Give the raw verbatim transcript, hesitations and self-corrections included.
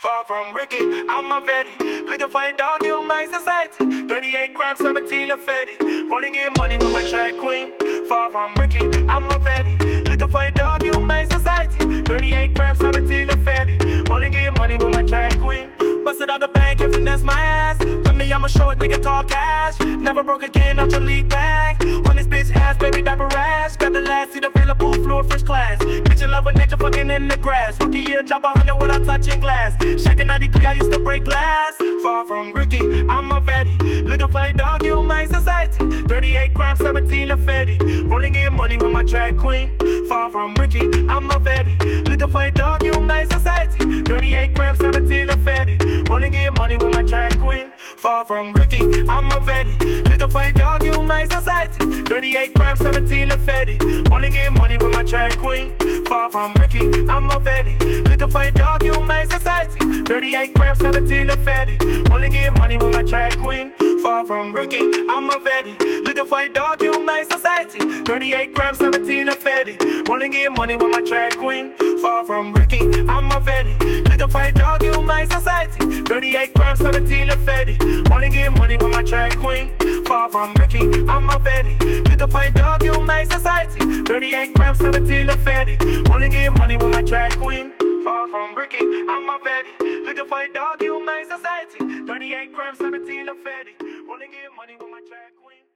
Far from Ricky, I'm a Vetti. Like a fine dog in my society. thirty-eight grams, seventeen of Fetty. Rolling in money with my track queen. Far from Ricky, I'm a Vetti. Like a fine dog in my society. thirty-eight grams, seventeen of Fetty. Rolling in money with my track queen. Busted out the bank and finesse my ass. For me, I'm a short nigga, talk cash. Never broke again out your league bag. On this bitch ass, baby, diaper rash. Got the last seat available, floor first class. Bitch in love with nature, fucking in the grass. Rookie year, drop a hundred without touching glass. Shaking ninety-three, I used to break glass. Far from Ricky, I'm a Vetti. Little play dog, you my society. thirty-eight grams, seventeen of Fetty. Rolling in money with my track queen. Far from Ricky, I'm a Vetti. Little play dog, you my society. thirty-eight grams, seventeen of Fetty. Rolling in money with my track queen. Far from Ricky, I'm a Vetti. Little fight dog, you my society. thirty-eight grams, seventeen of Fetty. Rolling in money with my track queen. Far from Ricky, I'm a Vetti. Little fight dog, you my society. thirty-eight grams, seventeen of Fetty. Rolling in money with my track queen. Far from Ricky, I'm a Vetti. Little fight dog, you my society. thirty-eight grams, seventeen of Fetty. Rolling in money with my track queen. Far from Ricky, I'm a Vetti. Little fight dog, you my society. thirty-eight grams, seventeen of Fetty. Rolling in money with my track queen. Far from Ricky, I'm a Vetti. Little fight dog, you my society. thirty-eight grams, seventeen of Fetty. Rolling in money with my track queen. Far from Ricky, I'm a Vetti. Little fight dog, you my society. thirty-eight grams, seventeen of Fetty. Rolling in money with my track queen.